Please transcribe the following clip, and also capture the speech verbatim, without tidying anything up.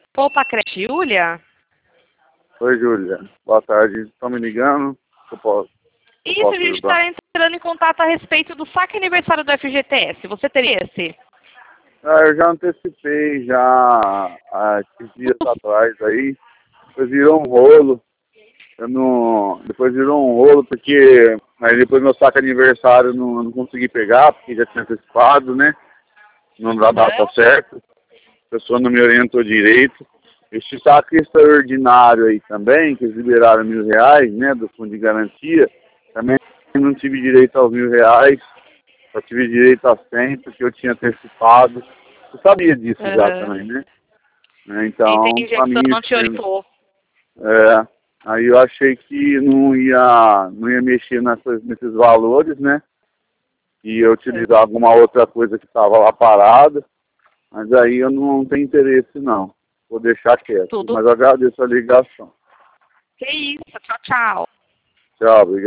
Opa, creche, Júlia? Oi, Júlia. Boa tarde. Estão me ligando? Eu posso, eu Isso, posso a gente ajudar? está entrando em contato a respeito do saque aniversário do F G T S. Você teria esse? Ah, eu já antecipei já há esses dias atrás aí. Depois virou um rolo. Eu não... Depois virou um rolo porque aí depois meu saque aniversário eu não, eu não consegui pegar, porque já tinha antecipado, né? Não dá data certa. A pessoa não me orientou direito. Este saque extraordinário aí também, que eles liberaram mil reais, né, do fundo de garantia, também não tive direito aos mil reais, só tive direito a cem, porque eu tinha antecipado. Eu sabia disso Uhum. já também, né? Então, Entendi, a para pessoa mim, não te esse- orientou. é, aí eu achei que não ia, não ia mexer nessas, nesses valores, né? E eu utilizar alguma outra coisa que estava lá parada, mas aí eu não tenho interesse não. Vou deixar quieto, Tudo. mas eu agradeço a ligação. Que isso, tchau, tchau. Tchau, obrigado.